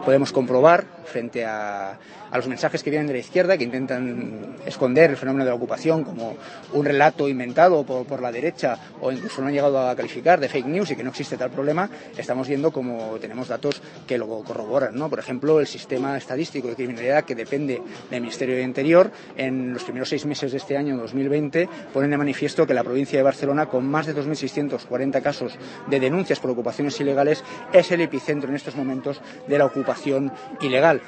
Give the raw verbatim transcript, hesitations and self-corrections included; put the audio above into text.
podemos comprobar frente a, a los mensajes que vienen de la izquierda, que intentan esconder el fenómeno de la ocupación como un relato inventado por, por la derecha, o incluso no han llegado a calificar de fake news y que no existe tal problema. Estamos viendo como tenemos datos que lo corroboran, ¿no? Por ejemplo, el sistema estadístico de criminalidad, que depende del Ministerio de Interior, en los primeros seis meses de este año dos mil veinte ponen de manifiesto que la provincia de Barcelona, con más de dos mil seiscientos cuarenta casos de denuncias por ocupaciones ilegales, es el epicentro en estos momentos de la ocupación ilegal.